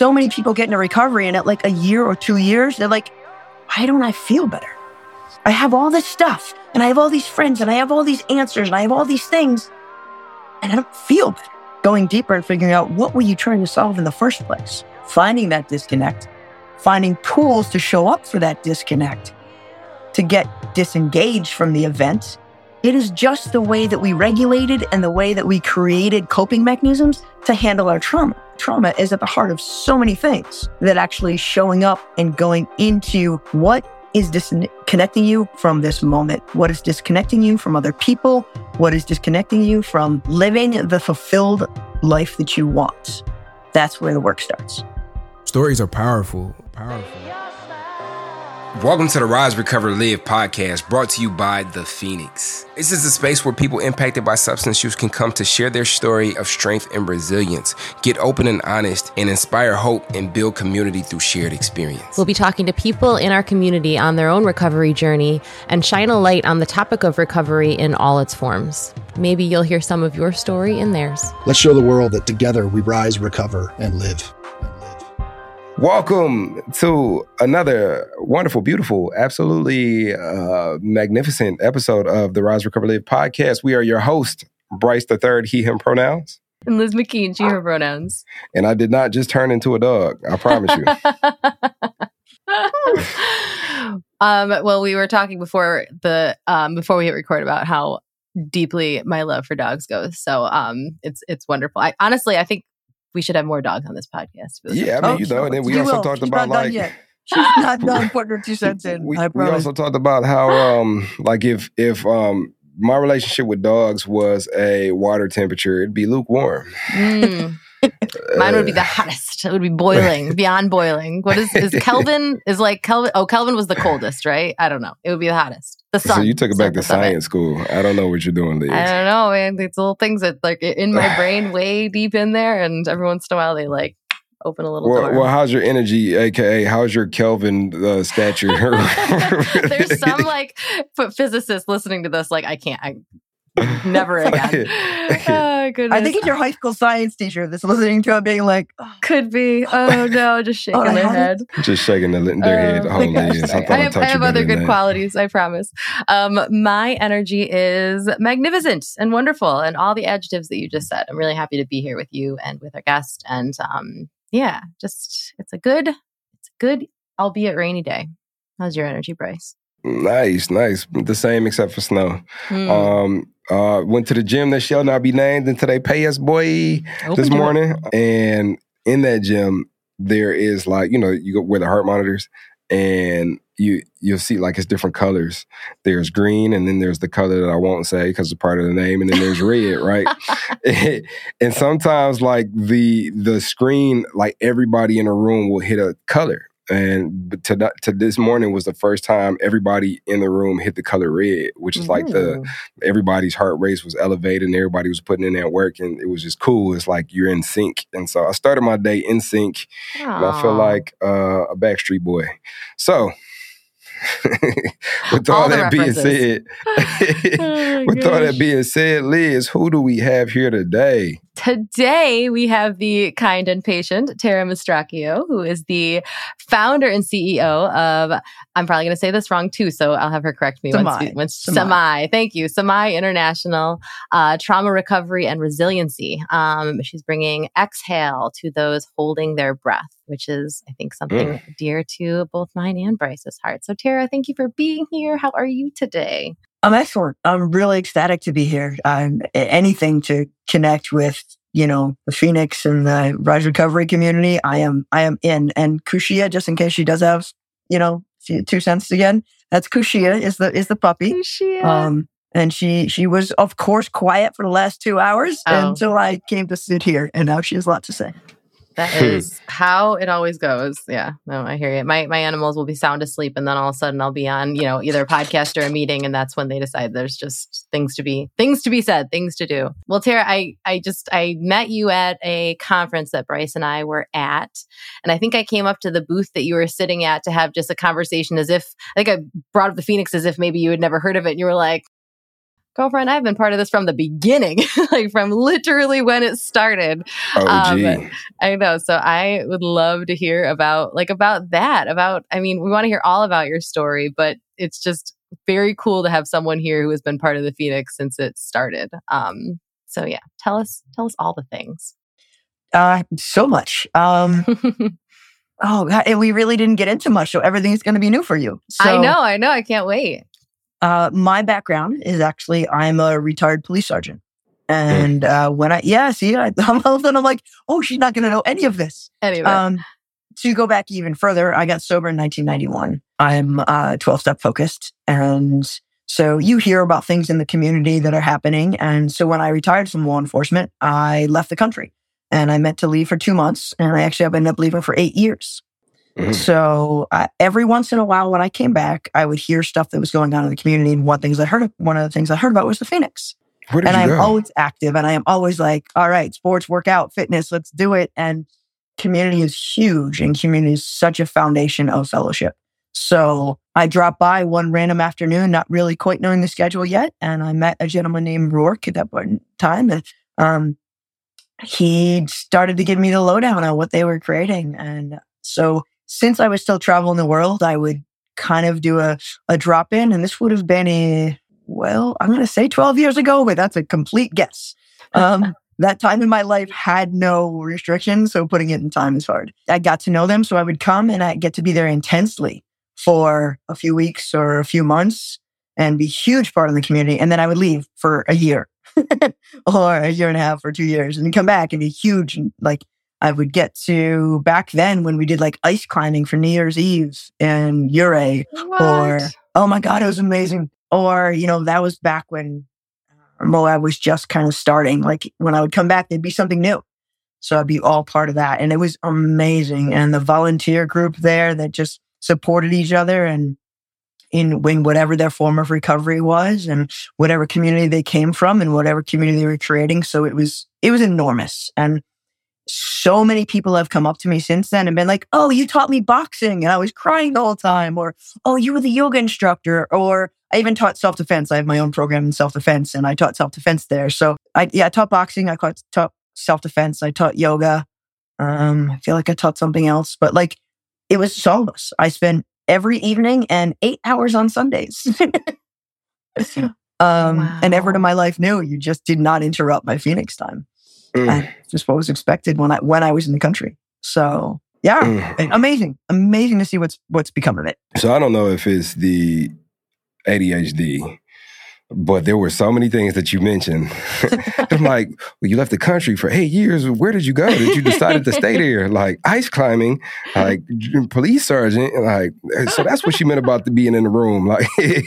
so many people get into recovery and at like a year or 2 years, they're like, why don't I feel better? I have all this stuff and I have all these friends and I have all these answers and I have all these things and I don't feel better. Going deeper and figuring out what were you trying to solve in the first place? Finding that disconnect, finding tools to show up for that disconnect, to get disengaged from the event. It is just the way that we regulated and the way that we created coping mechanisms to handle our trauma. Trauma is at the heart of so many things that actually showing up and going into what is disconnecting you from this moment, what is disconnecting you from other people, what is disconnecting you from living the fulfilled life that you want. That's where the work starts. Stories are powerful. Welcome to the Rise, Recover, Live podcast, brought to you by The Phoenix. This is a space where people impacted by substance use can come to share their story of strength and resilience, get open and honest, and inspire hope and build community through shared experience. We'll be talking to people in our community on their own recovery journey and shine a light on the topic of recovery in all its forms. Maybe you'll hear some of your story in theirs. Let's show the world that together we rise, recover, and live. Welcome to another wonderful, beautiful, absolutely magnificent episode of the Rise, Recover, Live podcast. We are your host, Bryce III, he, him pronouns. And Liz McKean, she, her pronouns. And I did not just turn into a dog, I promise you. Well, we were talking before we hit record about how deeply my love for dogs goes. So it's wonderful. I think we should have more dogs on this podcast. Yeah, I mean, and then we also talked about like... She's not done putting her 2 cents in. We also talked about how, if my relationship with dogs was a water temperature, it'd be lukewarm. Mine would be the hottest. It would be boiling, beyond boiling. What is Kelvin? Is like Kelvin? Oh, Kelvin was the coldest, right? I don't know. It would be the hottest. The sun. So you took it back to science school. I don't know what you're doing, Liz. I don't know, man. It's little things that like in my brain, way deep in there, and every once in a while they like open a little door. Well, how's your energy, aka how's your Kelvin stature? There's some like physicists listening to this, like I never again. Oh, goodness. I think it's your high school science teacher that's listening to it being like, could be. Oh, no, just shaking their head. Just shaking their head. Oh, Liz, I have other good qualities, I promise. My energy is magnificent and wonderful and all the adjectives that you just said. I'm really happy to be here with you and with our guest. And it's a good, albeit rainy day. How's your energy, Bryce? Nice. The same except for snow. Went to the gym that shall not be named until they pay us, boy, this morning. And in that gym, there is like, you go where the heart monitors and you'll see like it's different colors. There's green and then there's the color that I won't say because it's part of the name. And then there's red, right? And sometimes like the screen, like everybody in a room will hit a color. And to this morning was the first time everybody in the room hit the color red, which is like everybody's heart rate was elevated and everybody was putting in that work and it was just cool. It's like you're in sync. And so I started my day in sync. And I feel like a Backstreet Boy. So with all that being said, Liz, who do we have here today? Today, we have the kind and patient Tara Mastracchio, who is the founder and CEO of, I'm probably going to say this wrong too, so I'll have her correct me once. Samai. Thank you. Samai International Trauma Recovery and Resiliency. She's bringing exhale to those holding their breath, which is, I think, something dear to both mine and Bryce's heart. So Tara, thank you for being here. How are you today? I'm excellent. I'm really ecstatic to be here. Anything to connect with, the Phoenix and the Rise Recovery community, I am in. And Kushia, just in case she does have, 2 cents again, that's Kushia is the puppy. Kushia. And she was, of course, quiet for the last 2 hours until I came to sit here, and now she has a lot to say. That is how it always goes. Yeah, no, I hear you. My animals will be sound asleep, and then all of a sudden I'll be on, either a podcast or a meeting, and that's when they decide there's just things to be said, things to do. Well, Tara, I met you at a conference that Bryce and I were at, and I think I came up to the booth that you were sitting at to have just a conversation I brought up the Phoenix as if maybe you had never heard of it, and you were like, girlfriend, I've been part of this from the beginning, like from literally when it started. OG. I know. So I would love to hear about that. I mean, we want to hear all about your story, but it's just very cool to have someone here who has been part of the Phoenix since it started. So yeah, tell us all the things. So much. Oh God, and we really didn't get into much, so everything's going to be new for you. So, I know. I can't wait. My background is actually, I'm a retired police sergeant. And I'm like, oh, she's not going to know any of this. To go back even further, I got sober in 1991. I'm 12-step focused. And so you hear about things in the community that are happening. And so when I retired from law enforcement, I left the country. And I meant to leave for 2 months. And I actually ended up leaving for 8 years. So every once in a while when I came back, I would hear stuff that was going on in the community. And one of the things I heard about was the Phoenix. And I'm always active. And I am always like, all right, sports, workout, fitness, let's do it. And community is huge. And community is such a foundation of fellowship. So I dropped by one random afternoon, not really quite knowing the schedule yet. And I met a gentleman named Rourke at that point in time. And he started to give me the lowdown on what they were creating. And so since I was still traveling the world, I would kind of do a drop in. And this would have been I'm going to say 12 years ago, but that's a complete guess. That time in my life had no restrictions. So putting it in time is hard. I got to know them. So I would come and I get to be there intensely for a few weeks or a few months and be a huge part of the community. And then I would leave for a year. or a year and a half or 2 years and come back and be huge. And like I would get to back then when we did like ice climbing for New Year's Eve in Ouray. Or, oh my God, it was amazing. Or, that was back when Moab was just kind of starting. Like when I would come back, there'd be something new. So I'd be all part of that. And it was amazing. And the volunteer group there that just supported each other and in whatever their form of recovery was and whatever community they came from and whatever community they were creating. So it was enormous. And so many people have come up to me since then and been like, oh, you taught me boxing and I was crying the whole time. Or, oh, you were the yoga instructor. Or I even taught self-defense. I have my own program in self-defense and I taught self-defense there. So I taught boxing. I taught self-defense. I taught yoga. I feel like I taught something else, but like it was soulless. I spent every evening and 8 hours on Sundays. Wow. And ever in my life knew you just did not interrupt my Phoenix time. Just what was expected when I was in the country. So yeah, amazing to see what's become of it. So I don't know if it's the ADHD, but there were so many things that you mentioned. I'm like, well, you left the country for 8 years. Where did you go? Did you decided to stay there? Like ice climbing, like police sergeant. Like, so that's what she meant about the being in the room. Like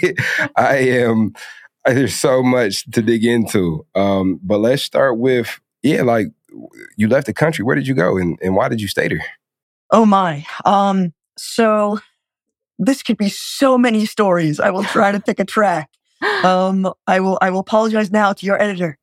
there's so much to dig into. But let's start with, like you left the country. Where did you go and why did you stay there? Oh my. So this could be so many stories. I will try to pick a track. I will apologize now to your editor.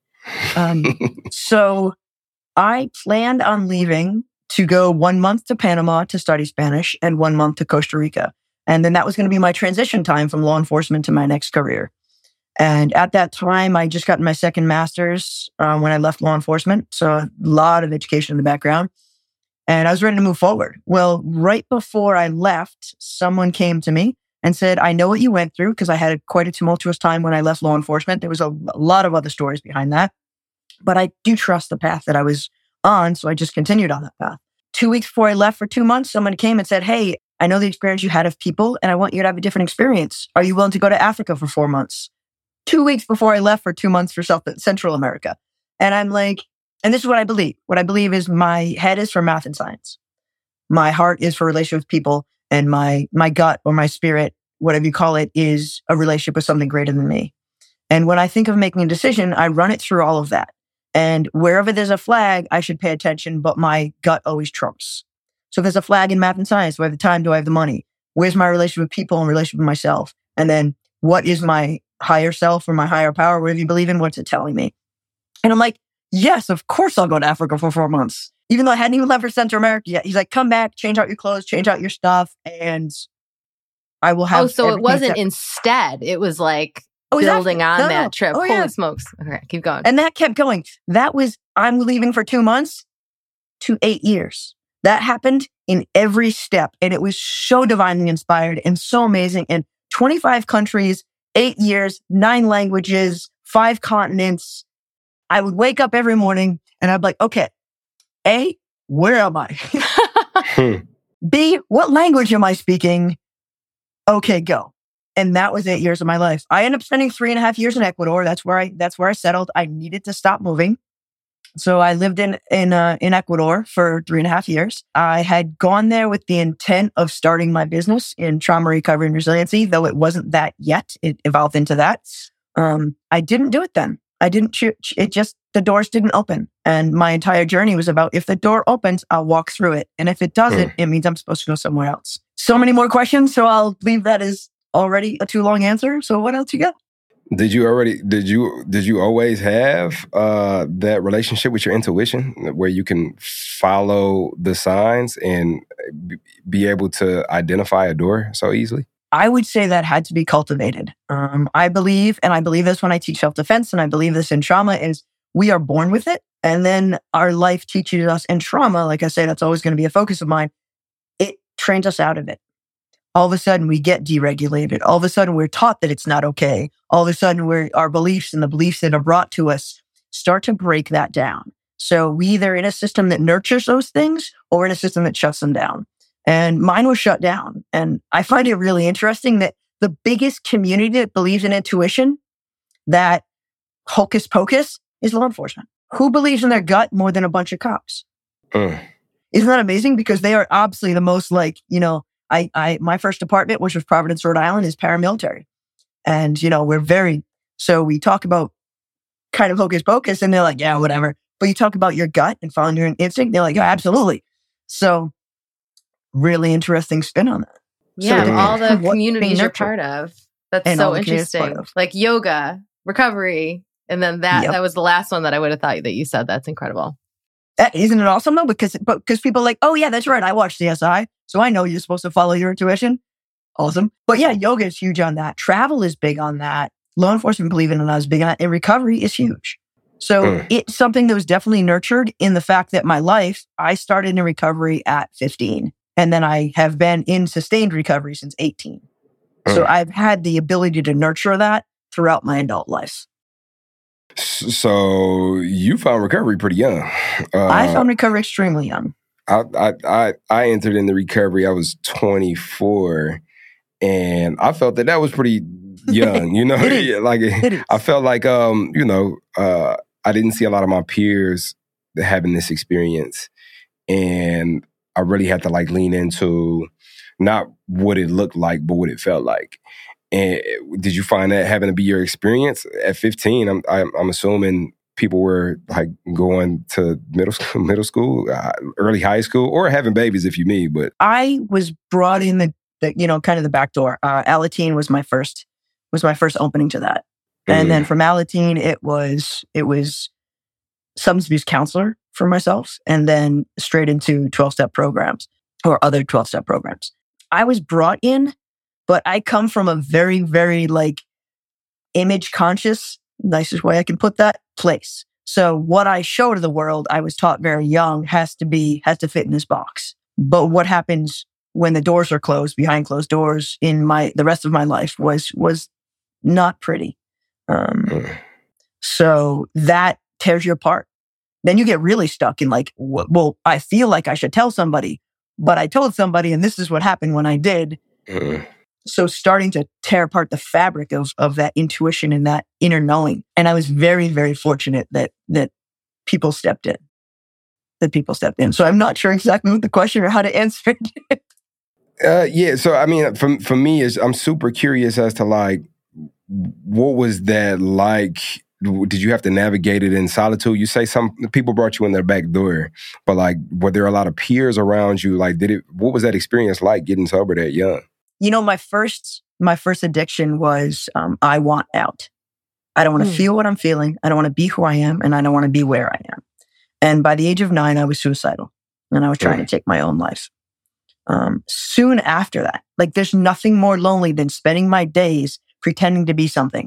So I planned on leaving to go 1 month to Panama to study Spanish and 1 month to Costa Rica. And then that was going to be my transition time from law enforcement to my next career. And at that time, I just got my second master's when I left law enforcement. So a lot of education in the background. And I was ready to move forward. Well, right before I left, someone came to me and said, I know what you went through because I had quite a tumultuous time when I left law enforcement. There was a lot of other stories behind that. But I do trust the path that I was on. So I just continued on that path. 2 weeks before I left for 2 months, someone came and said, hey, I know the experience you had of people and I want you to have a different experience. Are you willing to go to Africa for 4 months? 2 weeks before I left for 2 months for Central America. And I'm like, and this is what I believe. What I believe is my head is for math and science. My heart is for relationship with people. And my gut or my spirit, whatever you call it, is a relationship with something greater than me. And when I think of making a decision, I run it through all of that. And wherever there's a flag, I should pay attention, but my gut always trumps. So if there's a flag in math and science, do I have the time? Do I have the money? Where's my relationship with people and relationship with myself? And then what is my higher self or my higher power? Whatever you believe in, what's it telling me? And I'm like, yes, of course I'll go to Africa for 4 months. Even though I hadn't even left for Central America yet. He's like, come back, change out your clothes, change out your stuff, and I will have... Oh, so it wasn't instead. It was like building on that trip. Holy smokes. Okay, keep going. And that kept going. That was, I'm leaving for 2 months to 8 years. That happened in every step. And it was so divinely inspired and so amazing. And 25 countries, 8 years, 9 languages, 5 continents. I would wake up every morning and I'd be like, okay, A, where am I? B, what language am I speaking? Okay, go. And that was 8 years of my life. I ended up spending 3.5 years in Ecuador. That's where I settled. I needed to stop moving. So I lived in Ecuador for 3.5 years. I had gone there with the intent of starting my business in trauma recovery and resiliency, though it wasn't that yet. It evolved into that. I didn't do it then. The doors didn't open. And my entire journey was about, if the door opens, I'll walk through it. And if it doesn't, it means I'm supposed to go somewhere else. So many more questions. So I'll leave that as already a too long answer. So what else you got? Did you always have that relationship with your intuition where you can follow the signs and be able to identify a door so easily? I would say that had to be cultivated. I believe this when I teach self-defense, and I believe this in trauma, is we are born with it. And then our life teaches us, and trauma, like I say, that's always going to be a focus of mine. It trains us out of it. All of a sudden we get deregulated. All of a sudden we're taught that it's not okay. All of a sudden our beliefs and the beliefs that are brought to us start to break that down. So we either in a system that nurtures those things or in a system that shuts them down. And mine was shut down. And I find it really interesting that the biggest community that believes in intuition, that hocus pocus, is law enforcement. Who believes in their gut more than a bunch of cops? Isn't that amazing? Because they are obviously the most my first department, which was Providence, Rhode Island, is paramilitary. And, so we talk about kind of hocus pocus and they're like, yeah, whatever. But you talk about your gut and following your instinct, they're like, yeah, absolutely. So really interesting spin on that. Yeah, so all the communities you're part of. That's so interesting. Like yoga, recovery. And then that was the last one that I would have thought that you said. That's incredible. Isn't it awesome though? Because people are like, oh yeah, that's right. I watched CSI. So I know you're supposed to follow your intuition. Awesome. But yeah, yoga is huge on that. Travel is big on that. Law enforcement, believe it or not, is big on that. And recovery is huge. So it's something that was definitely nurtured in the fact that my life, I started in recovery at 15. And then I have been in sustained recovery since 18. So I've had the ability to nurture that throughout my adult life. So you found recovery pretty young. I found recovery extremely young. I entered into recovery. I was 24, and I felt that was pretty young. I felt like I didn't see a lot of my peers having this experience, and I really had to lean into not what it looked like, but what it felt like. And did you find that having to be your experience at 15? I'm assuming people were going to middle school, early high school, or having babies if you me. But I was brought in the kind of the back door. Alateen was my first opening to that, and then from Alateen it was substance abuse counselor for myself, and then straight into 12-step programs or other 12-step programs. I was brought in. But I come from a very, very image conscious, nicest way I can put that, place. So what I show to the world, I was taught very young, has to fit in this box. But what happens when the doors are closed, behind closed doors, in the rest of my life was not pretty. So that tears you apart. Then you get really stuck in well, I feel like I should tell somebody, but I told somebody, and this is what happened when I did. So starting to tear apart the fabric of that intuition and that inner knowing. And I was very, very fortunate that people stepped in. So I'm not sure exactly what the question or how to answer it. Yeah. So, I mean, for me, I'm super curious as to what was that like? Did you have to navigate it in solitude? You say some people brought you in their back door, but were there a lot of peers around you? What was that experience like getting sober that young? My first addiction was I want out. I don't want to feel what I'm feeling. I don't want to be who I am, and I don't want to be where I am. And by the age of 9, I was suicidal, and I was trying to take my own life. Soon after that, there's nothing more lonely than spending my days pretending to be something.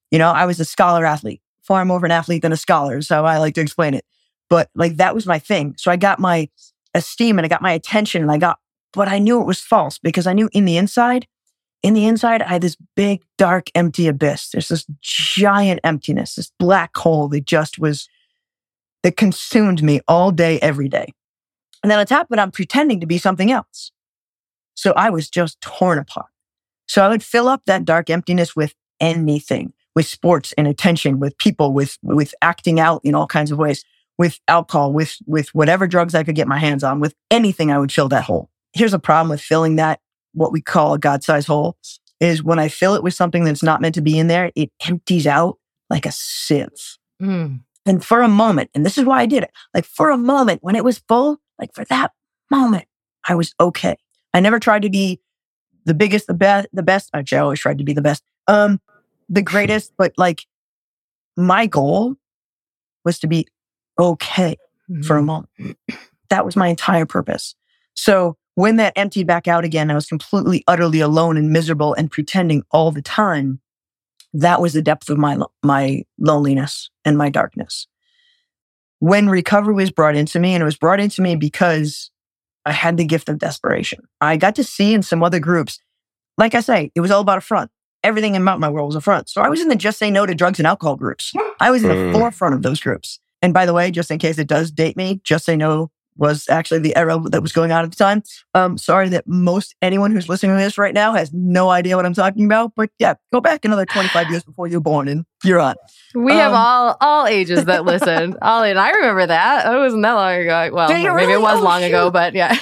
I was a scholar athlete, far more of an athlete than a scholar, is how I like to explain it. But like, that was my thing. So I got my esteem and I got my attention but I knew it was false because I knew in the inside, I had this big, dark, empty abyss. There's this giant emptiness, this black hole that consumed me all day, every day. And then on top of it, I'm pretending to be something else. So I was just torn apart. So I would fill up that dark emptiness with anything, with sports and attention, with people, with acting out in all kinds of ways, with alcohol, with whatever drugs I could get my hands on, with anything, I would fill that hole. Here's a problem with filling that, what we call a God-sized hole, is when I fill it with something that's not meant to be in there, it empties out like a sieve. And for a moment, and this is why I did it, like for a moment when it was full, like for that moment, I was okay. I never tried to be the biggest, the best. Actually, I always tried to be the best, the greatest, but like my goal was to be okay for a moment. That was my entire purpose. So when that emptied back out again, I was completely, utterly alone and miserable and pretending all the time. That was the depth of my loneliness and my darkness. When recovery was brought into me, and it was brought into me because I had the gift of desperation. I got to see in some other groups, like I say, it was all about a front. Everything about my world was a front. So I was in the Just Say No to Drugs and Alcohol groups. I was in the forefront of those groups. And by the way, just in case it does date me, Just Say No was actually the era that was going on at the time. Sorry that anyone who's listening to this right now has no idea what I'm talking about. But yeah, go back another 25 years before you're born and you're on. We have all ages that listen. And I remember that. It wasn't that long ago. Well, maybe it was long ago, but yeah.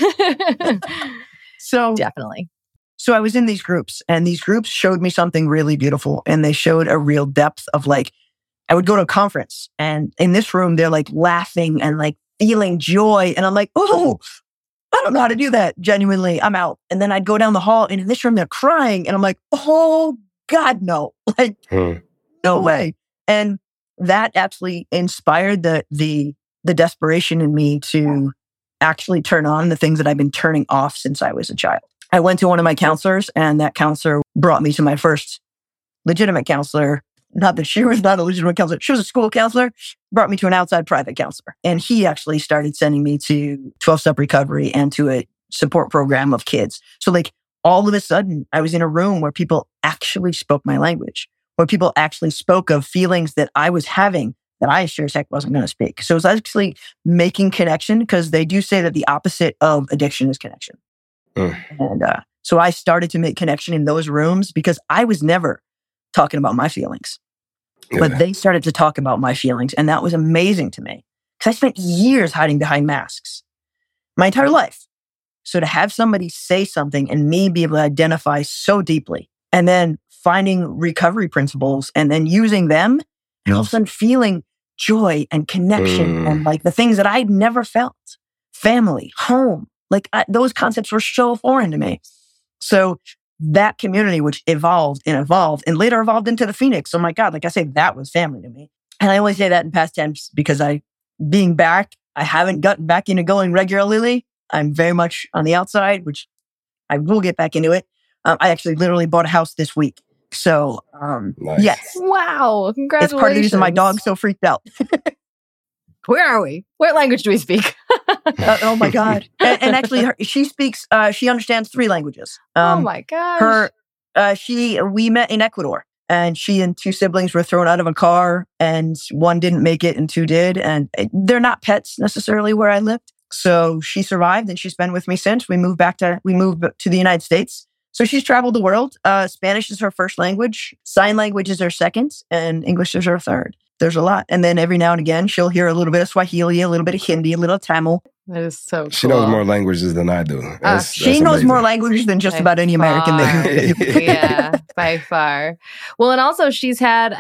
So definitely. So I was in these groups, and these groups showed me something really beautiful, and they showed a real depth of like, I would go to a conference, and in this room, they're like laughing and like feeling joy. And I'm like, oh, I don't know how to do that. Genuinely, I'm out. And then I'd go down the hall, and in this room, they're crying. And I'm like, oh God, no, like no way. And that absolutely inspired the desperation in me to actually turn on the things that I've been turning off since I was a child. I went to one of my counselors, and that counselor brought me to my first legitimate counselor. Not that she was not a legitimate counselor. She was a school counselor, brought me to an outside private counselor. And he actually started sending me to 12-step recovery and to a support program of kids. So like all of a sudden, I was in a room where people actually spoke my language, where people actually spoke of feelings that I was having that I sure as heck wasn't going to speak. So it was actually making connection, because they do say that the opposite of addiction is connection. And so I started to make connection in those rooms because I was never talking about my feelings. But they started to talk about my feelings. And that was amazing to me, because I spent years hiding behind masks my entire life. So to have somebody say something and me be able to identify so deeply, and then finding recovery principles and then using them, and all of a sudden feeling joy and connection and like the things that I'd never felt, family, home. Like those concepts were so foreign to me. So that community, which evolved and later evolved into the Phoenix. Oh my God, like I say, that was family to me. And I only say that in past tense because being back, I haven't gotten back into going regularly. I'm very much on the outside, which I will get back into it. I actually literally bought a house this week. So, nice. Yes. Wow. Congratulations. It's part of the reason my dog's so freaked out. Where are we? What language do we speak? Oh my God. And actually she speaks, she understands 3 languages. Oh my gosh. We met in Ecuador, and she and 2 siblings were thrown out of a car, and 1 didn't make it and 2 did. And they're not pets necessarily where I lived. So she survived, and she's been with me since. We moved to the United States. So she's traveled the world. Spanish is her first language. Sign language is her second, and English is her third. There's a lot. And then every now and again, she'll hear a little bit of Swahili, a little bit of Hindi, a little Tamil. That is so cool. She knows more languages than I do. She knows more languages than just about any American. Yeah, by far. Well, and also she's had,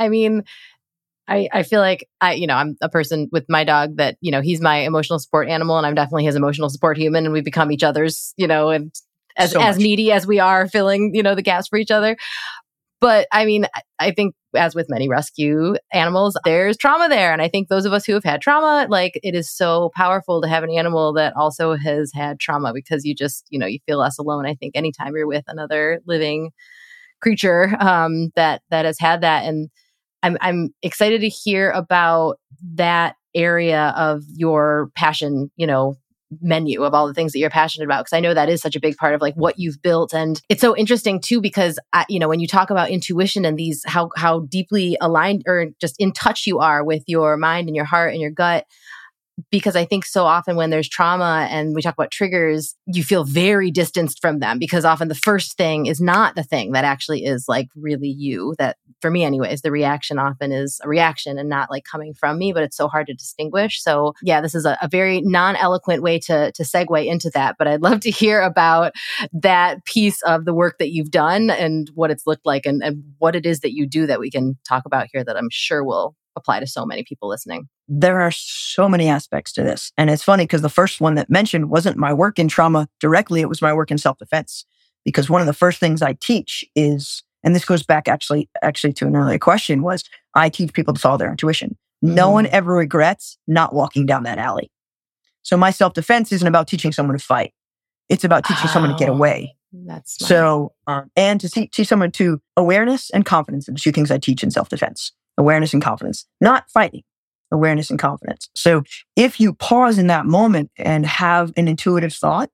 I feel like I'm a person with my dog that, he's my emotional support animal, and I'm definitely his emotional support human, and we become each other's, and as needy as we are filling, the gaps for each other. But I think as with many rescue animals, there's trauma there. And I think those of us who have had trauma, like it is so powerful to have an animal that also has had trauma, because you just, you feel less alone. I think anytime you're with another living creature that has had that. And I'm excited to hear about that area of your passion, menu of all the things that you're passionate about, because I know that is such a big part of like what you've built. And it's so interesting too, because when you talk about intuition and these how deeply aligned or just in touch you are with your mind and your heart and your gut, because I think so often when there's trauma and we talk about triggers, you feel very distanced from them, because often the first thing is not the thing that actually is like really you. That for me anyways, the reaction often is a reaction and not like coming from me, but it's so hard to distinguish. So yeah, this is a very non-eloquent way to segue into that, but I'd love to hear about that piece of the work that you've done and what it's looked like and what it is that you do that we can talk about here that I'm sure will apply to so many people listening. There are so many aspects to this. And it's funny because the first one that mentioned wasn't my work in trauma directly. It was my work in self-defense. Because one of the first things I teach is, and this goes back actually to an earlier question, was I teach people to follow their intuition. No one ever regrets not walking down that alley. So my self-defense isn't about teaching someone to fight. It's about teaching someone to get away. That's smart. So, and to teach someone to awareness and confidence are the two things I teach in self-defense. Awareness and confidence, not fighting. Awareness and confidence. So if you pause in that moment and have an intuitive thought,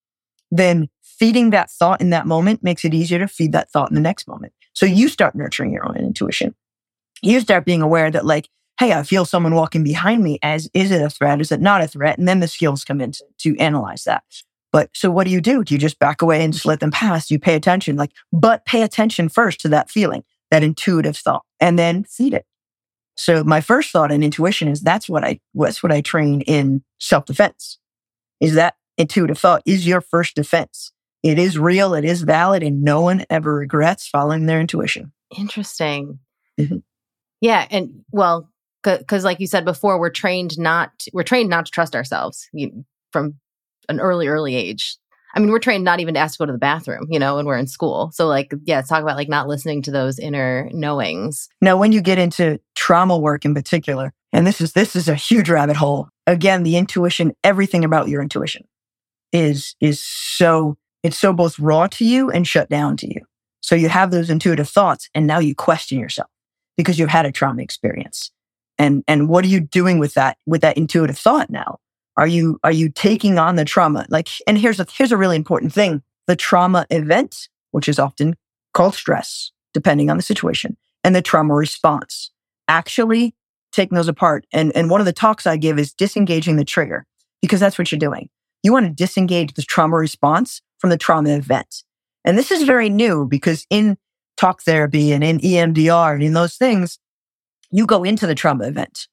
then feeding that thought in that moment makes it easier to feed that thought in the next moment. So you start nurturing your own intuition. You start being aware that like, hey, I feel someone walking behind me. Is it a threat? Is it not a threat? And then the skills come in to analyze that. But so what do? Do you just back away and just let them pass? Do you pay attention? But pay attention first to that feeling, that intuitive thought, and then feed it. So my first thought in intuition is that's what I train in self-defense, is that intuitive thought is your first defense. It is real, it is valid, and no one ever regrets following their intuition. Interesting. Mm-hmm. Yeah. And well, because like you said before, we're trained not to trust ourselves from an early age. I mean, we're trained not even to ask to go to the bathroom, when we're in school. So let's talk about not listening to those inner knowings. Now, when you get into trauma work in particular, and this is a huge rabbit hole. Again, the intuition, everything about your intuition is so both raw to you and shut down to you. So you have those intuitive thoughts and now you question yourself because you've had a trauma experience. And what are you doing with that intuitive thought now? Are you taking on the trauma? And here's a really important thing. The trauma event, which is often called stress, depending on the situation, and the trauma response. Actually taking those apart. And one of the talks I give is disengaging the trigger, because that's what you're doing. You want to disengage the trauma response from the trauma event. And this is very new because in talk therapy and in EMDR and in those things, you go into the trauma event.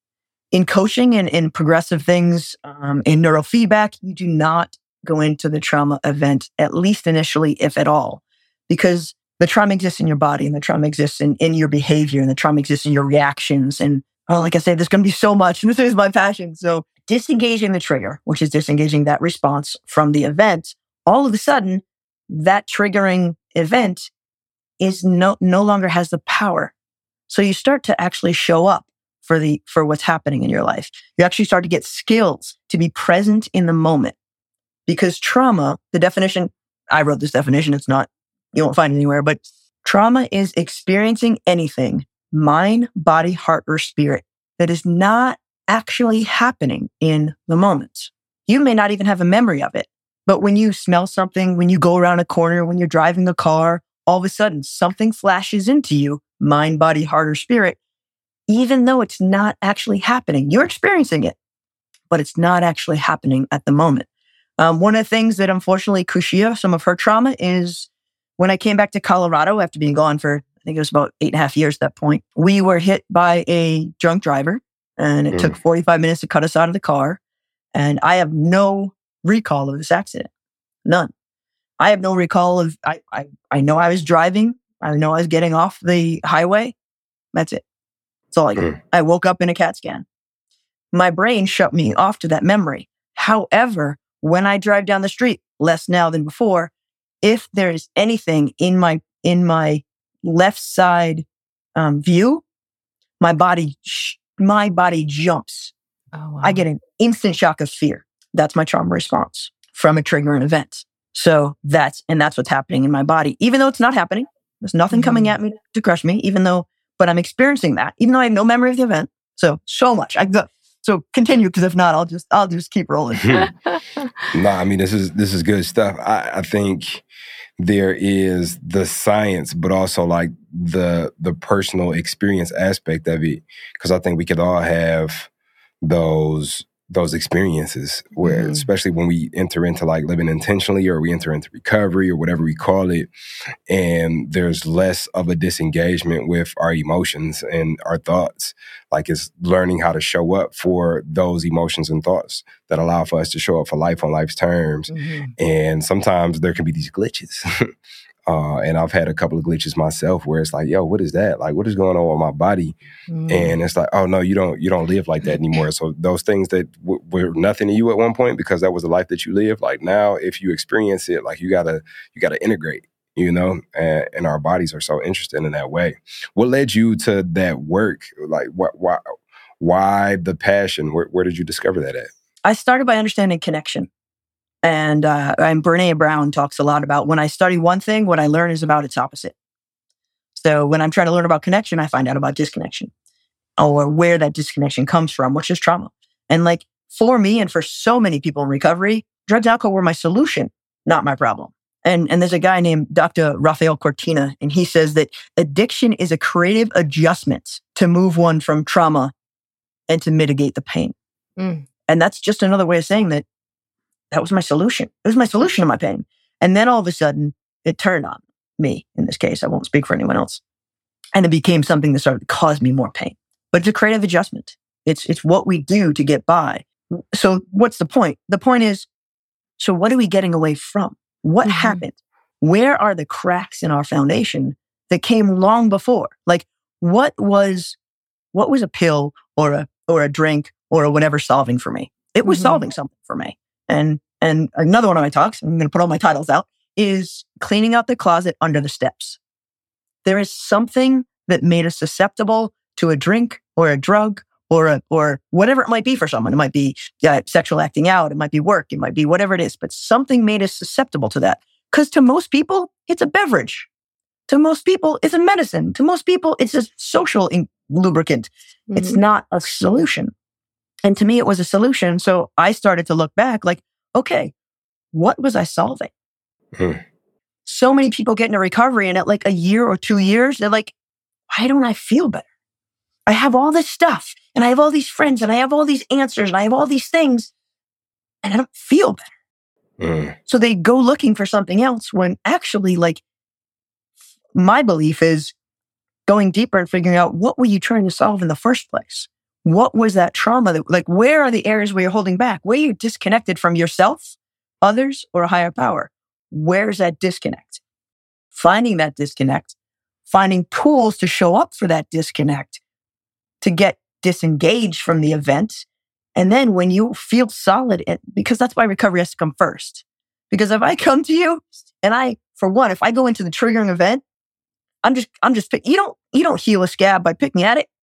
In coaching and in progressive things, in neurofeedback, you do not go into the trauma event, at least initially, if at all, because the trauma exists in your body and the trauma exists in your behavior and the trauma exists in your reactions. And like I say, there's going to be so much, and this is my passion. So disengaging the trigger, which is disengaging that response from the event, all of a sudden, that triggering event is no longer has the power. So you start to actually show up for what's happening in your life. You actually start to get skills to be present in the moment. Because trauma, the definition, I wrote this definition, it's not, you won't find it anywhere, but trauma is experiencing anything, mind, body, heart, or spirit, that is not actually happening in the moment. You may not even have a memory of it, but when you smell something, when you go around a corner, when you're driving a car, all of a sudden something flashes into you, mind, body, heart, or spirit, even though it's not actually happening. You're experiencing it, but it's not actually happening at the moment. One of the things that unfortunately Kushia, some of her trauma, is when I came back to Colorado after being gone for, I think it was about 8.5 years at that point, we were hit by a drunk driver and it took 45 minutes to cut us out of the car. And I have no recall of this accident. None. I have no recall of, I know I was driving. I know I was getting off the highway. That's it. That's all I got. I woke up in a CAT scan. My brain shut me off to that memory. However, when I drive down the street, less now than before, if there is anything in my left side view, my body jumps. Oh, wow. I get an instant shock of fear. That's my trauma response from a triggering event. So that's what's happening in my body. Even though it's not happening, there's nothing coming at me to crush me, even though but I'm experiencing that, even though I have no memory of the event. So much. So continue, because if not, I'll just keep rolling. No, I mean, this is good stuff. I think there is the science, but also like the personal experience aspect of it, because I think we could all have those experiences where, especially when we enter into like living intentionally, or we enter into recovery, or whatever we call it, and there's less of a disengagement with our emotions and our thoughts. Like, it's learning how to show up for those emotions and thoughts that allow for us to show up for life on life's terms. And sometimes there can be these glitches. And I've had a couple of glitches myself where it's like, yo, what is that? Like, what is going on with my body? And it's like, oh no, you don't live like that anymore. So those things that were nothing to you at one point, because that was the life that you lived, like now, if you experience it, like you gotta integrate, you know, and our bodies are so interested in that way. What led you to that work? Like, why the passion? Where did you discover that at? I started by understanding connection. And Brené Brown talks a lot about, when I study one thing, what I learn is about its opposite. So when I'm trying to learn about connection, I find out about disconnection, or where that disconnection comes from, which is trauma. And like, for me and for so many people in recovery, drugs, alcohol were my solution, not my problem. And there's a guy named Dr. Rafael Cortina, and he says that addiction is a creative adjustment to move one from trauma and to mitigate the pain. And that's just another way of saying that was my solution. It was my solution to my pain. And then all of a sudden, it turned on me. In this case, I won't speak for anyone else. And it became something that started to cause me more pain. But it's a creative adjustment. It's what we do to get by. So what's the point? The point is, so what are we getting away from? What happened? Where are the cracks in our foundation that came long before? Like, what was a pill or a drink or a whatever solving for me? It was solving something for me. And another one of my talks, I'm going to put all my titles out, is cleaning out the closet under the steps. There is something that made us susceptible to a drink or a drug or whatever it might be for someone. It might be sexual acting out. It might be work. It might be whatever it is. But something made us susceptible to that. Because to most people, it's a beverage. To most people, it's a medicine. To most people, it's a social lubricant. It's not a solution. And to me, it was a solution. So I started to look back like, okay, what was I solving? So many people get into recovery, and at like a year or 2 years, they're like, why don't I feel better? I have all this stuff, and I have all these friends, and I have all these answers, and I have all these things, and I don't feel better. So they go looking for something else, when actually, like, my belief is going deeper and figuring out, what were you trying to solve in the first place? What was that trauma that, like, where are the areas where you're holding back? Where you're disconnected from yourself, others, or a higher power? Where's that disconnect? Finding that disconnect, finding tools to show up for that disconnect, to get disengaged from the event. And then when you feel solid, because that's why recovery has to come first. Because if I come to you and if I go into the triggering event, you don't heal a scab by picking at it.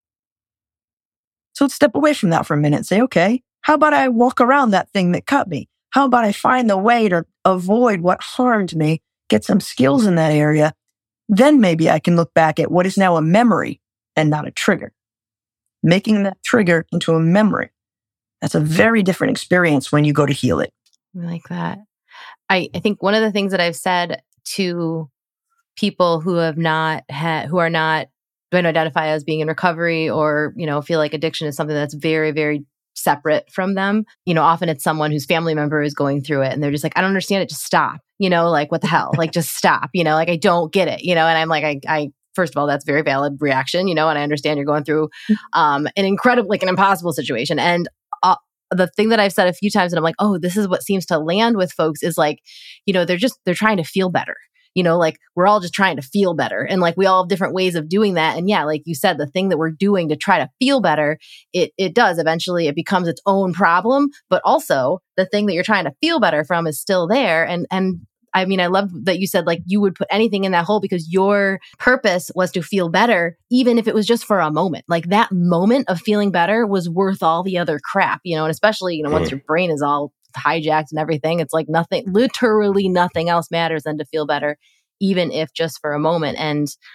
So let's step away from that for a minute and say, okay, how about I walk around that thing that cut me? How about I find the way to avoid what harmed me, get some skills in that area? Then maybe I can look back at what is now a memory and not a trigger. Making that trigger into a memory. That's a very different experience when you go to heal it. I like that. I think one of the things that I've said to people who are not don't identify as being in recovery, or, feel like addiction is something that's very, very separate from them. Often it's someone whose family member is going through it, and they're just like, I don't understand it. Just stop. Like, what the hell? Like, just stop. Like, I don't get it. And I'm like, I first of all, that's a very valid reaction. And I understand you're going through an impossible situation. And the thing that I've said a few times, and I'm like, oh, this is what seems to land with folks, is like, they're trying to feel better. Like, we're all just trying to feel better. And like, we all have different ways of doing that. And yeah, like you said, the thing that we're doing to try to feel better, it does eventually, it becomes its own problem. But also the thing that you're trying to feel better from is still there. And I mean, I love that you said, like, you would put anything in that hole because your purpose was to feel better, even if it was just for a moment. Like, that moment of feeling better was worth all the other crap, and especially, once your brain is all hijacked and everything, it's like literally nothing else matters than to feel better, even if just for a moment. And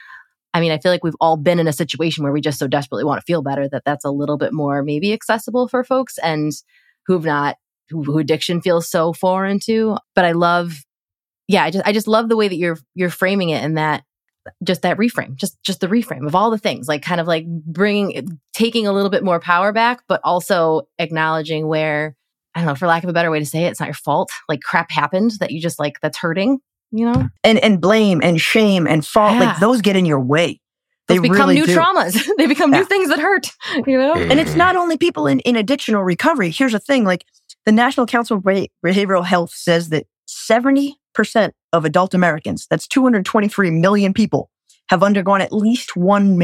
I mean, I feel like we've all been in a situation where we just so desperately want to feel better that that's a little bit more maybe accessible for folks and who addiction feels so foreign to. But I love, I just love the way that you're framing it, and that just that reframe, just the reframe of all the things, like kind of like taking a little bit more power back, but also acknowledging where, I don't know, for lack of a better way to say it, it's not your fault. Like crap happened that you just like, that's hurting, you know? And blame and shame and fault, like those get in your way. They become new traumas. They become new things that hurt, you know? And it's not only people in addiction or recovery. Here's the thing, like the National Council of Behavioral Health says that 70% of adult Americans, that's 223 million people, have undergone at least one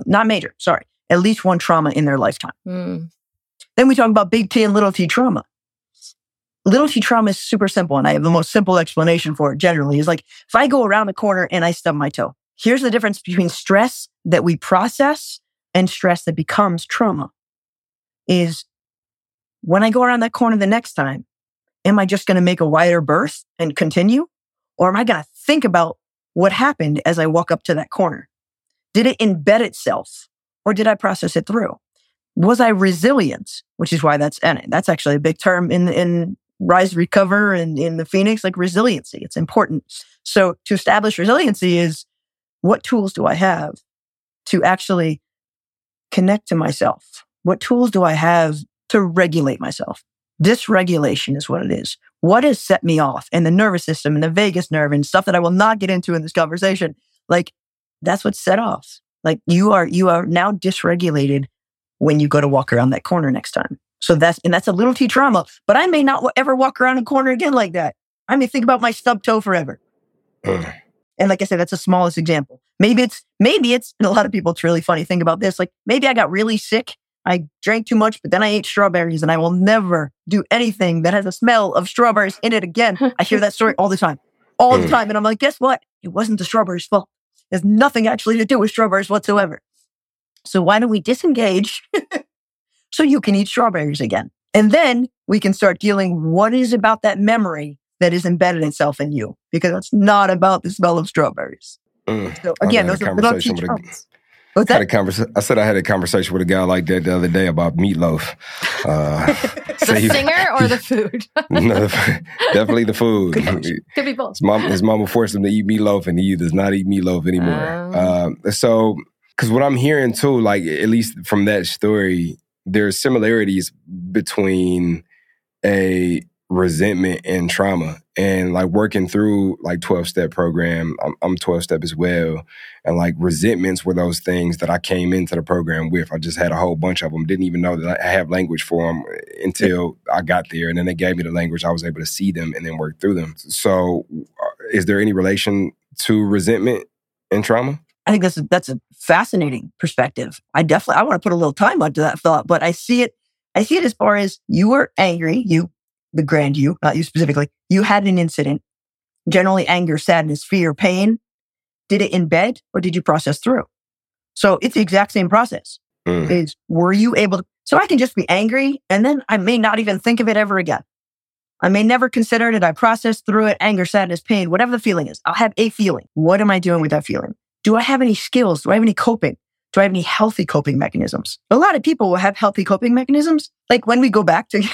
at least one trauma in their lifetime. Then we talk about big T and little t trauma. Little t trauma is super simple, and I have the most simple explanation for it generally. Is like, if I go around the corner and I stub my toe, here's the difference between stress that we process and stress that becomes trauma. Is when I go around that corner the next time, am I just going to make a wider berth and continue? Or am I going to think about what happened as I walk up to that corner? Did it embed itself, or did I process it through? Was I resilient? Which is why that's actually a big term in Rise, Recover, and in the Phoenix, like resiliency. It's important. So to establish resiliency is, what tools do I have to actually connect to myself? What tools do I have to regulate myself? Dysregulation is what it is. What has set me off? And the nervous system and the vagus nerve and stuff that I will not get into in this conversation. Like, that's what's set off. Like you are now dysregulated when you go to walk around that corner next time. So that's a little t trauma, but I may not ever walk around a corner again like that. I may think about my stub toe forever. And like I said, that's the smallest example. Maybe it's, and a lot of people, it's really funny thing about this. Like maybe I got really sick. I drank too much, but then I ate strawberries, and I will never do anything that has a smell of strawberries in it again. I hear that story all the time. And I'm like, guess what? It wasn't the strawberries' fault. There's nothing actually to do with strawberries whatsoever. So why don't we disengage so you can eat strawberries again? And then we can start dealing what is about that memory that is embedded itself in you, because it's not about the smell of strawberries. So again, those are little teach problems. I said I had a conversation with a guy like that the other day about meatloaf. The singer or the food? No, definitely the food. Could be both. His mama forced him to eat meatloaf, and he does not eat meatloaf anymore. So, because what I'm hearing too, like at least from that story, there's similarities between a resentment and trauma, and like working through like 12-step program. I'm 12-step as well. And like resentments were those things that I came into the program with. I just had a whole bunch of them. Didn't even know that I have language for them until I got there. And then they gave me the language. I was able to see them and then work through them. So is there any relation to resentment and trauma? I think that's a fascinating perspective. I want to put a little time onto that thought, but I see it as far as you were angry, the grand you, not you specifically, you had an incident, generally anger, sadness, fear, pain. Did it embed, or did you process through? So it's the exact same process. Were you able to, so I can just be angry and then I may not even think of it ever again. I may never consider it. I process through it, anger, sadness, pain, whatever the feeling is. I'll have a feeling. What am I doing with that feeling? Do I have any skills? Do I have any coping? Do I have any healthy coping mechanisms? A lot of people will have healthy coping mechanisms. Like when we go back to,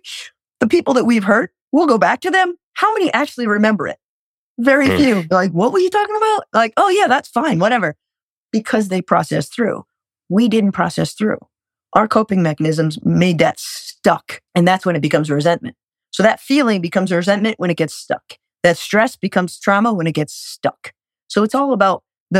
the people that we've hurt, we'll go back to them. How many actually remember it? Very few. They're like, what were you talking about? Like, oh yeah, that's fine, whatever. Because they processed through. We didn't process through. Our coping mechanisms made that stuck. And that's when it becomes resentment. So that feeling becomes resentment when it gets stuck. That stress becomes trauma when it gets stuck. So it's all about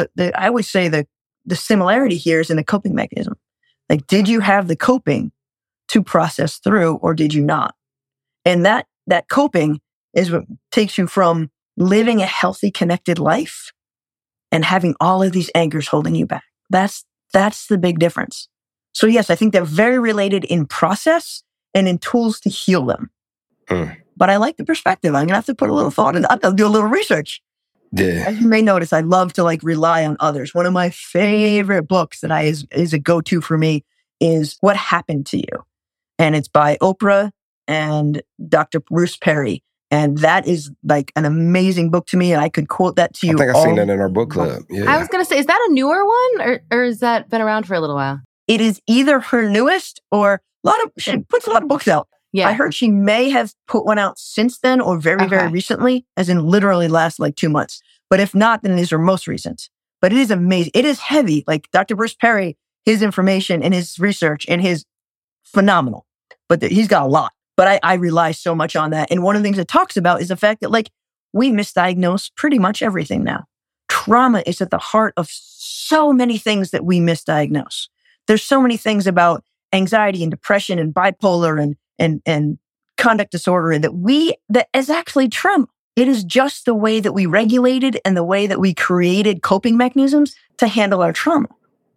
I always say the similarity here is in the coping mechanism. Like, did you have the coping to process through, or did you not? And that coping is what takes you from living a healthy, connected life and having all of these angers holding you back. That's the big difference. So yes, I think they're very related in process and in tools to heal them. But I like the perspective. I'm going to have to put a little thought in. I'll do a little research. Yeah. As you may notice, I love to like rely on others. One of my favorite books that is a go-to for me is What Happened to You? And it's by Oprah and Dr. Bruce Perry. And that is like an amazing book to me. And I could quote that to you. I think I've seen that in our book club. Yeah. I was going to say, is that a newer one or has that been around for a little while? It is either her newest or she puts a lot of books out. Yeah. I heard she may have put one out since then or very recently, as in literally last like 2 months. But if not, then it is her most recent. But it is amazing. It is heavy. Like Dr. Bruce Perry, his information and his research and his phenomenal. But he's got a lot. But I rely so much on that. And one of the things it talks about is the fact that like we misdiagnose pretty much everything now. Trauma is at the heart of so many things that we misdiagnose. There's so many things about anxiety and depression and bipolar and conduct disorder that is actually trauma. It is just the way that we regulated and the way that we created coping mechanisms to handle our trauma.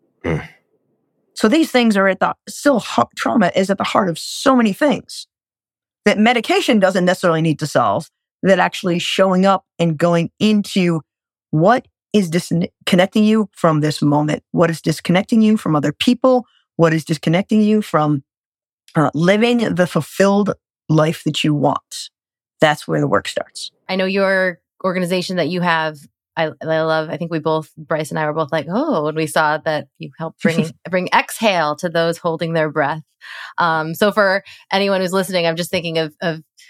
So these things are trauma is at the heart of so many things that medication doesn't necessarily need to solve, that actually showing up and going into what is disconnecting you from this moment, what is disconnecting you from other people, what is disconnecting you from living the fulfilled life that you want. That's where the work starts. I know your organization that you have, I love, I think Bryce and I were both like, oh, when we saw that you helped bring exhale to those holding their breath. So for anyone who's listening, I'm just thinking of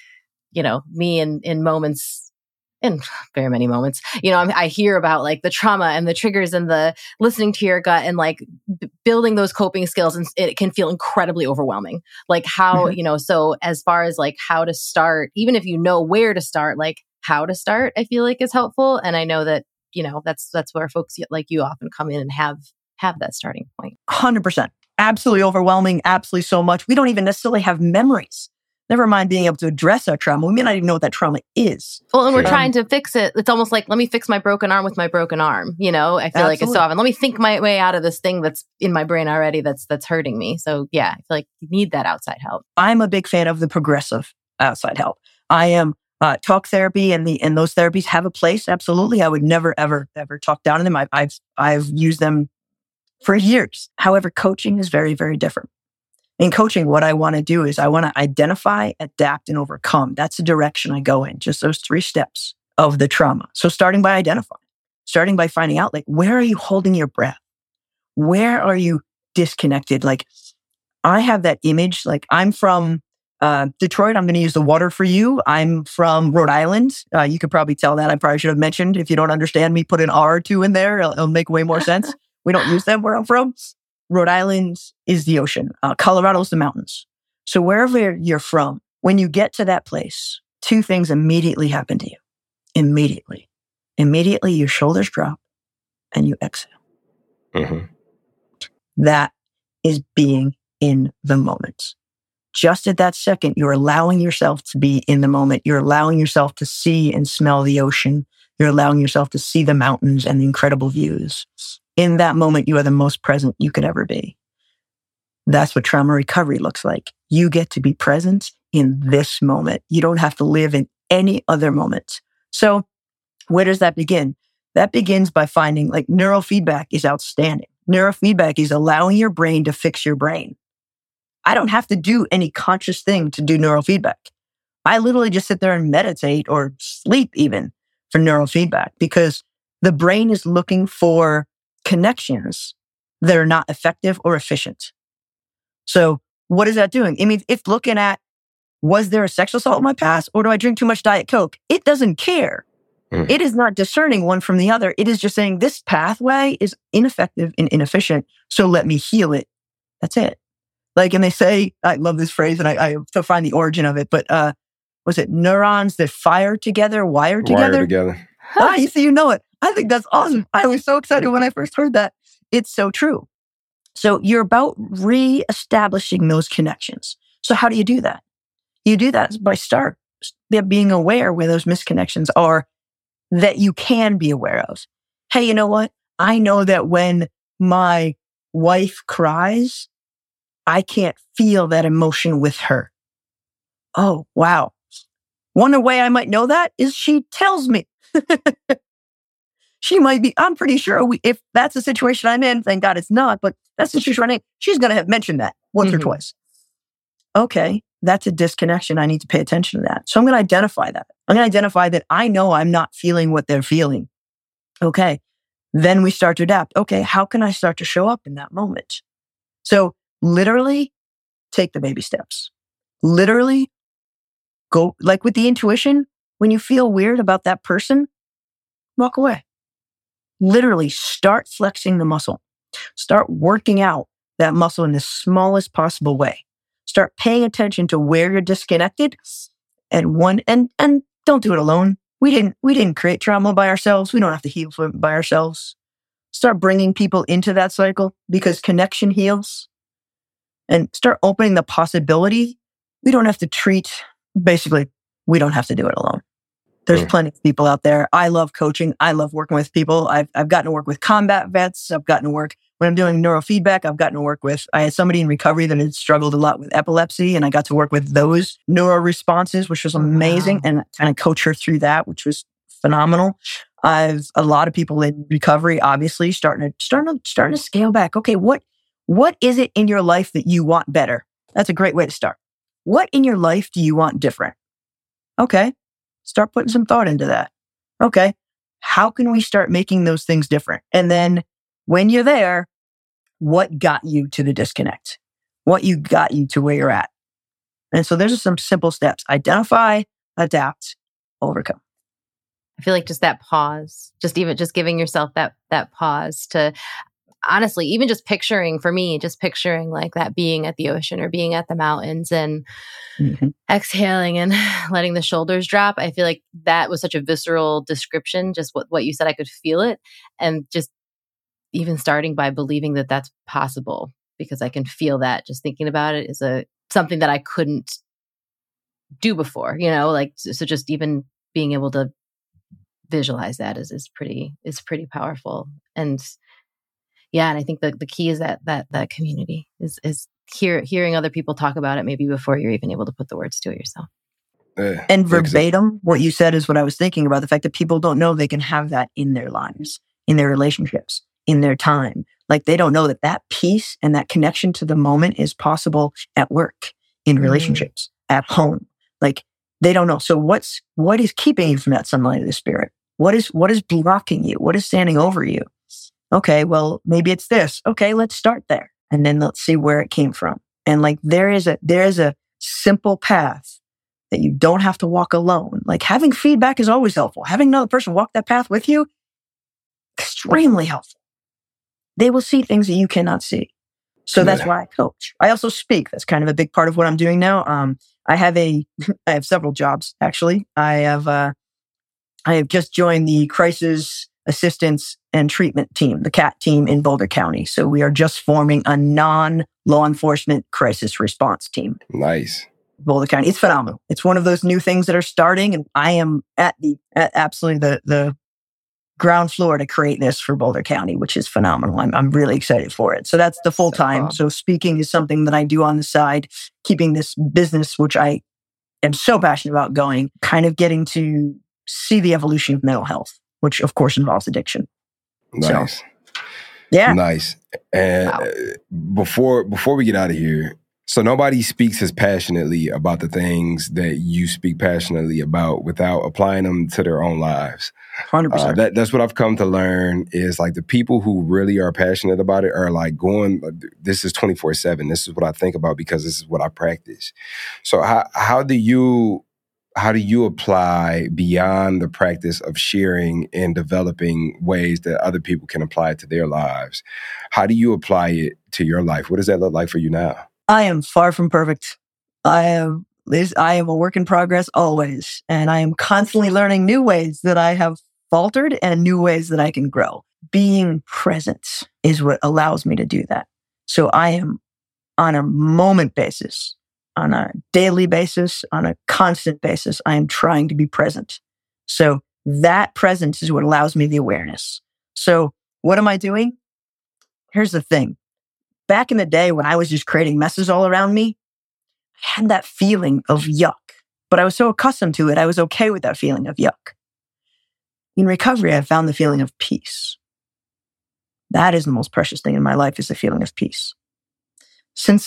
me in moments, in very many moments, I hear about like the trauma and the triggers and the listening to your gut and like building those coping skills. And it can feel incredibly overwhelming. Like how, so as far as like how to start, even if you know where to start, like how to start, I feel like is helpful. And I know that, that's where folks like you often come in and have that starting point. 100%. Absolutely overwhelming. Absolutely so much. We don't even necessarily have memories. Never mind being able to address our trauma. We may not even know what that trauma is. Well, and we're trying to fix it. It's almost like, let me fix my broken arm with my broken arm. I feel like it's so often, let me think my way out of this thing that's in my brain already that's hurting me. So yeah, I feel like you need that outside help. I'm a big fan of the progressive outside help. I am talk therapy and those therapies have a place. Absolutely. I would never, ever, ever talk down on them. I've used them for years. However, coaching is very, very different. In coaching, what I want to do is I want to identify, adapt, and overcome. That's the direction I go in, just those 3 steps of the trauma. So starting by identifying, starting by finding out, like, where are you holding your breath? Where are you disconnected? Like, I have that image, like, I'm from Detroit. I'm going to use the water for you. I'm from Rhode Island. You could probably tell that. I probably should have mentioned, if you don't understand me, put an R or 2 in there. It'll make way more sense. We don't use them where I'm from. Rhode Island is the ocean. Colorado's the mountains. So wherever you're from, when you get to that place, 2 things immediately happen to you. Immediately, your shoulders drop and you exhale. Mm-hmm. That is being in the moment. Just at that second, you're allowing yourself to be in the moment. You're allowing yourself to see and smell the ocean. You're allowing yourself to see the mountains and the incredible views. In that moment, you are the most present you could ever be. That's what trauma recovery looks like. You get to be present in this moment. You don't have to live in any other moment. So where does that begin? That begins by finding, like, neurofeedback is outstanding. Neurofeedback is allowing your brain to fix your brain. I don't have to do any conscious thing to do neurofeedback. I literally just sit there and meditate or sleep even for neurofeedback, because the brain is looking for connections that are not effective or efficient. So what is that doing? I mean, it's looking at, was there a sexual assault in my past, or do I drink too much Diet Coke? It doesn't care. It is not discerning one from the other. It is just saying this pathway is ineffective and inefficient, so let me heal it. That's it. Like, and they say, I love this phrase, and I to find the origin of it, but was it neurons that fire together, wire together? Wire together. You see, you know it. I think that's awesome. I was so excited when I first heard that. It's so true. So you're about reestablishing those connections. So how do you do that? You do that by being aware where those misconnections are that you can be aware of. Hey, you know what? I know that when my wife cries, I can't feel that emotion with her. Oh, wow. One way I might know that is she tells me. She might be, I'm pretty sure if that's the situation I'm in, thank God it's not, but that's the situation I'm in, she's going to have mentioned that once or twice. Okay. that's a disconnection. I need to pay attention to that. So I'm going to identify that. I'm going to identify that I know I'm not feeling what they're feeling. Okay. Then we start to adapt. Okay. How can I start to show up in that moment? So literally take the baby steps. Literally go, like with the intuition, when you feel weird about that person, walk away. Literally start flexing the muscle. Start working out that muscle in the smallest possible way. Start paying attention to where you're disconnected and don't do it alone. We didn't create trauma by ourselves. We don't have to heal from it by ourselves. Start bringing people into that cycle because connection heals, and start opening the possibility. We don't have to we don't have to do it alone. There's plenty of people out there. I love coaching. I love working with people. I've gotten to work with combat vets. I've gotten to work when I'm doing neurofeedback. I've gotten to work with, I had somebody in recovery that had struggled a lot with epilepsy, and I got to work with those neuro responses, which was amazing, and kind of coach her through that, which was phenomenal. I've a lot of people in recovery, obviously, starting to scale back. Okay, what is it in your life that you want better? That's a great way to start. What in your life do you want different? Okay. Start putting some thought into that. Okay. How can we start making those things different? And then when you're there, what got you to the disconnect? What got you to where you're at? And so there's some simple steps. Identify, adapt, overcome. I feel like just that pause, just giving yourself that pause to honestly, even just picturing like that being at the ocean or being at the mountains and exhaling and letting the shoulders drop. I feel like that was such a visceral description, just what you said, I could feel it. And just even starting by believing that that's possible, because I can feel that just thinking about it is something that I couldn't do before, so just even being able to visualize that is pretty powerful. And yeah, and I think the key is that community is hearing other people talk about it maybe before you're even able to put the words to it yourself. And verbatim, what you said is what I was thinking about, the fact that people don't know they can have that in their lives, in their relationships, in their time. Like they don't know that peace and that connection to the moment is possible at work, in relationships, at home. Like they don't know. So what is keeping you from that sunlight of the spirit? What is blocking you? What is standing over you? Okay, well, maybe it's this. Okay, let's start there. And then let's see where it came from. And like, there is a simple path that you don't have to walk alone. Like having feedback is always helpful. Having another person walk that path with you, extremely helpful. They will see things that you cannot see. So that's why I coach. I also speak. That's kind of a big part of what I'm doing now. I have several jobs, actually. I have just joined the crisis assistance and treatment team, the CAT team in Boulder County. So we are just forming a non-law enforcement crisis response team. Nice. Boulder County. It's phenomenal. It's one of those new things that are starting, and I am at absolutely the ground floor to create this for Boulder County, which is phenomenal. I'm really excited for it. So that's the full time. Cool. So speaking is something that I do on the side, keeping this business, which I am so passionate about going, kind of getting to see the evolution of mental health, which of course involves addiction. Nice. So, yeah. Nice. And before we get out of here, so nobody speaks as passionately about the things that you speak passionately about without applying them to their own lives. 100%. That's what I've come to learn is like the people who really are passionate about it are like going, this is 24/7. This is what I think about because this is what I practice. So how do you apply beyond the practice of sharing and developing ways that other people can apply it to their lives? How do you apply it to your life? What does that look like for you now? I am far from perfect. I am a work in progress always. And I am constantly learning new ways that I have faltered and new ways that I can grow. Being present is what allows me to do that. So I am on a moment basis, on a daily basis, on a constant basis, I am trying to be present. So that presence is what allows me the awareness. So what am I doing? Here's the thing. Back in the day when I was just creating messes all around me, I had that feeling of yuck, but I was so accustomed to it, I was okay with that feeling of yuck. In recovery, I found the feeling of peace. That is the most precious thing in my life, is the feeling of peace. Since I've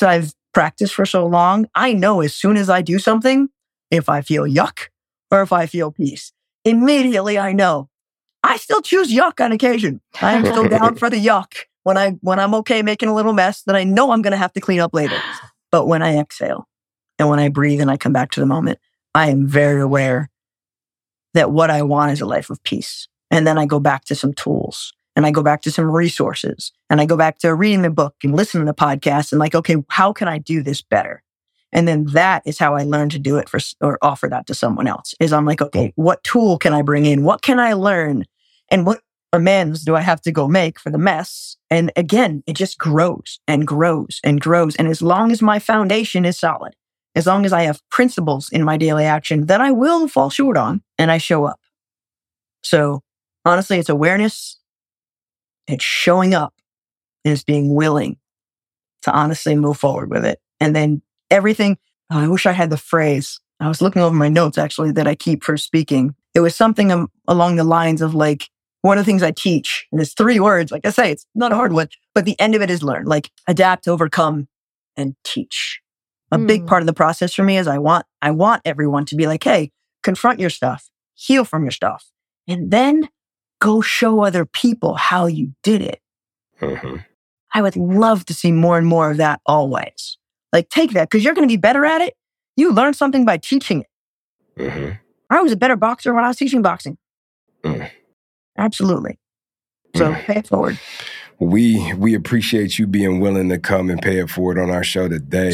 practiced for so long, I know as soon as I do something, if I feel yuck or if I feel peace, immediately I know. I still choose yuck on occasion. I am still down for the yuck when I'm okay making a little mess that I know I'm going to have to clean up later. But when I exhale and when I breathe and I come back to the moment, I am very aware that what I want is a life of peace. And then I go back to some tools and I go back to some resources and I go back to reading the book and listening to podcasts and like, okay, how can I do this better? And then that is how I learn to do it or offer that to someone else is I'm like, okay, what tool can I bring in? What can I learn? And what amends do I have to go make for the mess? And again, it just grows and grows and grows. And as long as my foundation is solid, as long as I have principles in my daily action that I will fall short on and I show up. So honestly, it's awareness. It's showing up and it's being willing to honestly move forward with it. And then everything, I wish I had the phrase. I was looking over my notes actually that I keep for speaking. It was something along the lines of like, one of the things I teach, and it's 3 words, like I say, it's not a hard one, but the end of it is learn, like adapt, overcome, and teach. A big part of the process for me is I want everyone to be like, hey, confront your stuff, heal from your stuff, and then go show other people how you did it. Mm-hmm. I would love to see more and more of that always. Like take that, because you're going to be better at it. You learn something by teaching it. Mm-hmm. I was a better boxer when I was teaching boxing. Absolutely. So pay it forward. We appreciate you being willing to come and pay it forward on our show today.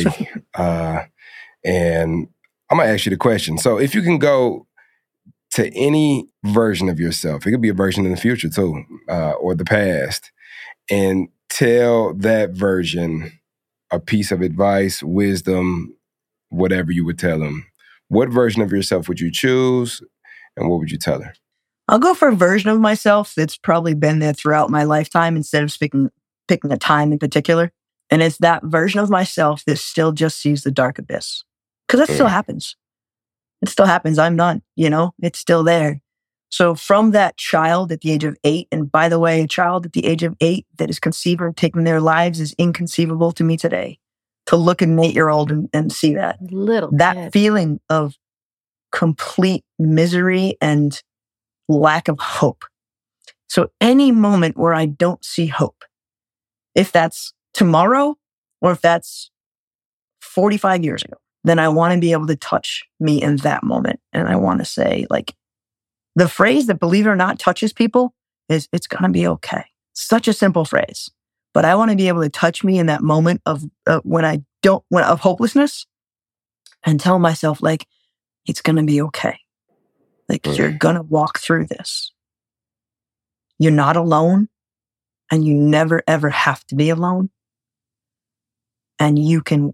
And I'm going to ask you the question. So if you can go to any version of yourself, it could be a version in the future too, or the past, and tell that version a piece of advice, wisdom, whatever you would tell them, what version of yourself would you choose and what would you tell her? I'll go for a version of myself that's probably been there throughout my lifetime instead of picking a time in particular. And it's that version of myself that still just sees the dark abyss. Because that still happens. It still happens. I'm not, it's still there. So from that child at the age of 8, and by the way, a child at the age of 8 that is conceiving taking their lives is inconceivable to me today. To look at an 8-year-old and see that. That feeling of complete misery and lack of hope. So any moment where I don't see hope, if that's tomorrow or if that's 45 years ago, then I want to be able to touch me in that moment. And I want to say, like, the phrase that, believe it or not, touches people is, it's going to be okay. Such a simple phrase. But I want to be able to touch me in that moment of of hopelessness and tell myself, like, it's going to be okay. Like, you're going to walk through this. You're not alone, and you never, ever have to be alone. And you can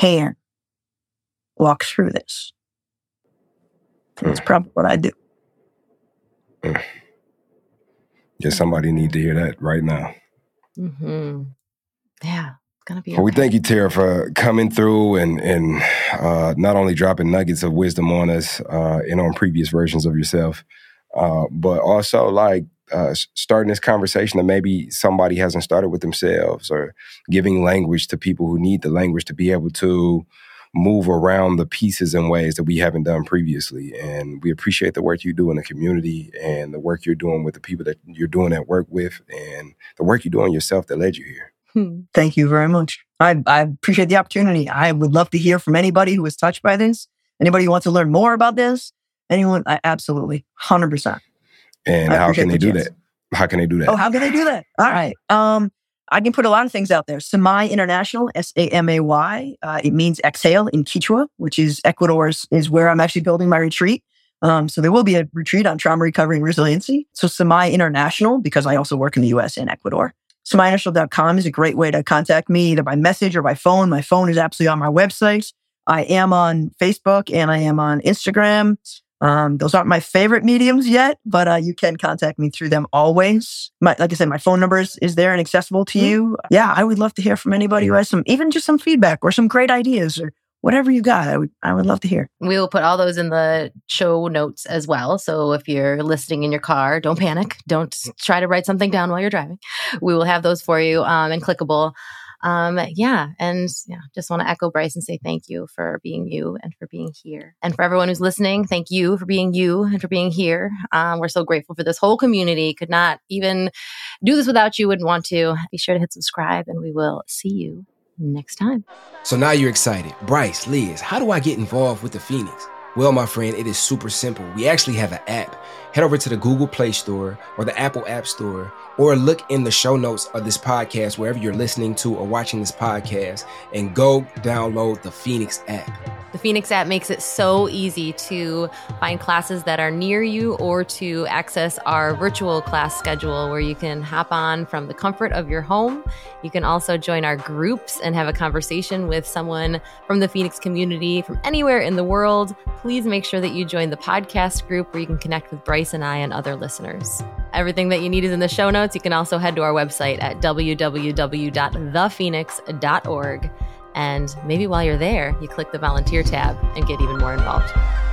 walk through this. That's probably what I do. Yeah, somebody need to hear that right now. Mm-hmm. Yeah. Gonna be okay. Well, we thank you, Tara, for coming through and not only dropping nuggets of wisdom on us and on previous versions of yourself, but also starting this conversation that maybe somebody hasn't started with themselves, or giving language to people who need the language to be able to move around the pieces in ways that we haven't done previously. And we appreciate the work you do in the community and the work you're doing with the people that you're doing that work with and the work you're doing yourself that led you here. Thank you very much. I appreciate the opportunity. I would love to hear from anybody who was touched by this. Anybody who wants to learn more about this. Anyone, absolutely, 100%. And how can they do that? How can they do that? Oh, how can they do that? All right. I can put a lot of things out there. Samay International, SAMAY. It means exhale in Quechua, which is Ecuador's, is where I'm actually building my retreat. So there will be a retreat on trauma recovery and resiliency. So Samay International, because I also work in the US and Ecuador. SamayInternational.com is a great way to contact me either by message or by phone. My phone is absolutely on my website. I am on Facebook and I am on Instagram. Those aren't my favorite mediums yet, but you can contact me through them always. Like I said, my phone number is there and accessible to you. Yeah, I would love to hear from anybody who has even just some feedback or some great ideas or whatever you got. I would love to hear. We will put all those in the show notes as well. So if you're listening in your car, don't panic. Don't try to write something down while you're driving. We will have those for you and clickable. Just want to echo Bryce and say thank you for being you and for being here. And for everyone who's listening, thank you for being you and for being here. We're so grateful for this whole community. Could not even do this without you. Wouldn't want to. Be sure to hit subscribe, and we will see you next time. So now you're excited. Bryce, Liz, how do I get involved with the Phoenix? Well, my friend, it is super simple. We actually have an app. Head over to the Google Play Store or the Apple App Store, or look in the show notes of this podcast, wherever you're listening to or watching this podcast, and go download the Phoenix app. The Phoenix app makes it so easy to find classes that are near you or to access our virtual class schedule where you can hop on from the comfort of your home. You can also join our groups and have a conversation with someone from the Phoenix community from anywhere in the world. Please make sure that you join the podcast group where you can connect with Bryce and I and other listeners. Everything that you need is in the show notes. You can also head to our website at www.thephoenix.org. And maybe while you're there, you click the volunteer tab and get even more involved.